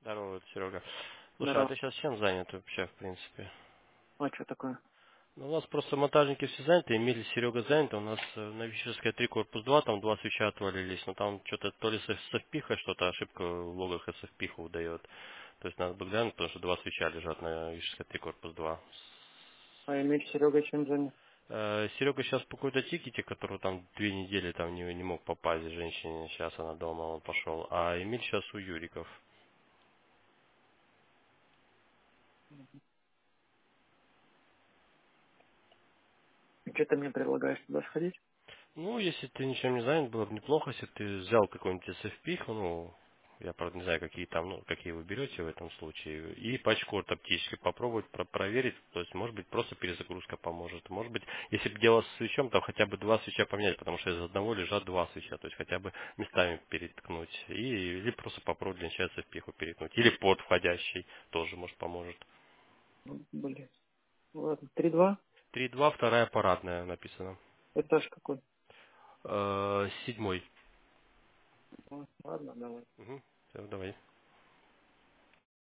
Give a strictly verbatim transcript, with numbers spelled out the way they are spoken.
Здорово, Серега. Слушай, а Здорово. ты сейчас чем занят вообще, в принципе? А что такое? Ну, у нас просто монтажники все заняты, Эмиль и Серега заняты. У нас э, на Вической три корпус два, там два свеча отвалились. Но там что-то то ли со, со впихой что-то, ошибка в логах и со впиху выдает. То есть надо бы глянуть, потому что два свеча лежат на Вической три корпус два. А Эмиль Серега чем занят? Э, Серега сейчас по какой-то тикете, который там две недели там не, не мог попасть женщине, сейчас она дома, он пошел. А Эмиль сейчас у Юриков. Что ты мне предлагаешь туда сходить? Ну, если ты ничем не занят, было бы неплохо, если бы ты взял какой-нибудь эс эф пи, ну, я, правда, не знаю, какие там, ну, какие вы берете в этом случае, и пачку оптически попробовать про- проверить, то есть, может быть, просто перезагрузка поможет, может быть, если бы дело с свечом, там хотя бы два свеча поменять, потому что из одного лежат два свеча, то есть, хотя бы местами переткнуть, и, или просто попробовать для начала эс эф пи переткнуть, или под входящий, тоже, может, поможет. Ну, блин. Ладно. Три-два? Три два, вторая парадная написано. Этаж какой? Э, седьмой. Ну, ладно, давай. Угу. Все, давай.